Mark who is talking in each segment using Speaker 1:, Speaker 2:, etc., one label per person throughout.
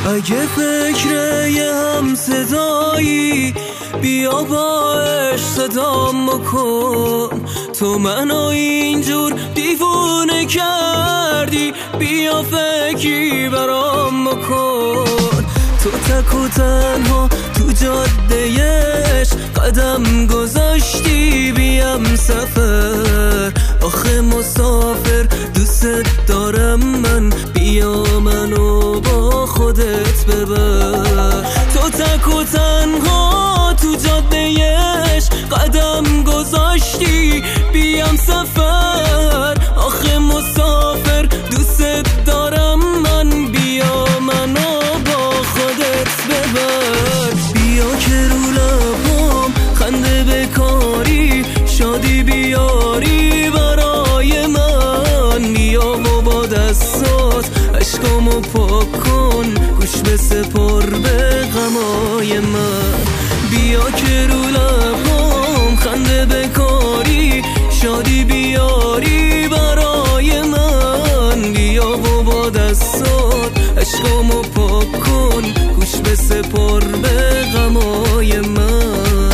Speaker 1: اگه فکر یه هم صدایی بیا باش صدام بکن. تو منو اینجور دیوونه کردی، بیا فکری برام بکن. تو تک و تنها تو جادهش قدم گذاشتی، بیم سفر آخه مسافر دوست دارم من، بیا منو با خودت ببر. تو تک و تنها تو جادهش قدم گذاشتی، بیم سفر آخه مسافر دوست دارم من، بیا منو با خودت ببر. بیا که رو لبام خنده بکاری، شادی بیاری برای من. بیا و با دستات عشقامو پاک کن، گوش بسپار به غمای من. بیا که رو لبام خنده بکاری، شادی بیاری برای من. بیا و با دستات عشقامو پاک کن، گوش بسپار به غمای من.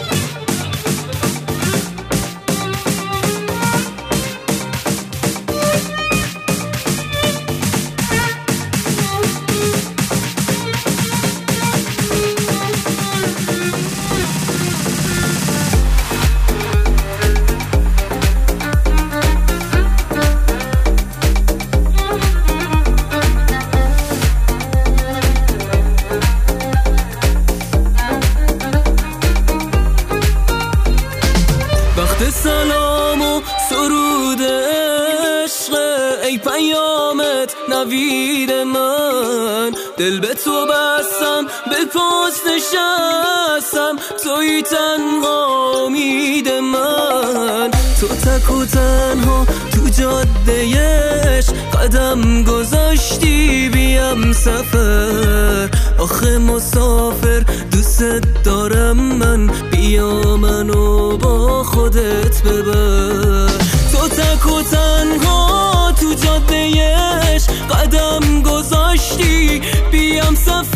Speaker 1: سلام و سرود عشق، ای پیامت نوید من. دل به تو بستم، به پاس نشستم، توی تنها امید من. تو تک و تنها تو جادهش قدم گذاشتی، بیم سفر آخه مسافر دوست دارم من، بیا منو با خودت ببر. تو تک و تنها تو جادهش قدم گذاشتی، بیم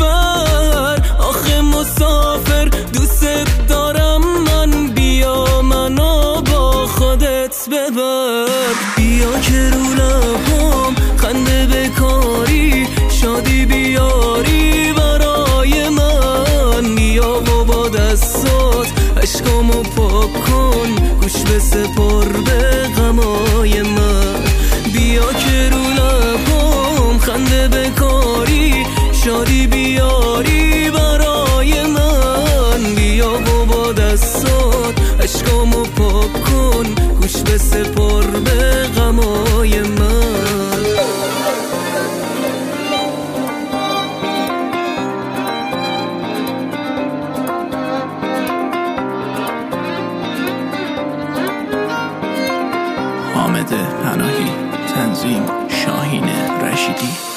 Speaker 1: سفر آخه مسافر دوست دارم من، بیا منو با خودت ببر. بیا که رو لبام خنده بکاری، شادی بیاری برای من. بیا و با دستات عشقامو پاک کن، گوش بسپار به غمای من. بیا که رو لبام خنده بکاری، شادی بیاری برای من. بیا و با دستات عشقامو پاک کن، گوش بسپار به غمای من.
Speaker 2: حامد پناهی، تنظیم شاهین رشیدی.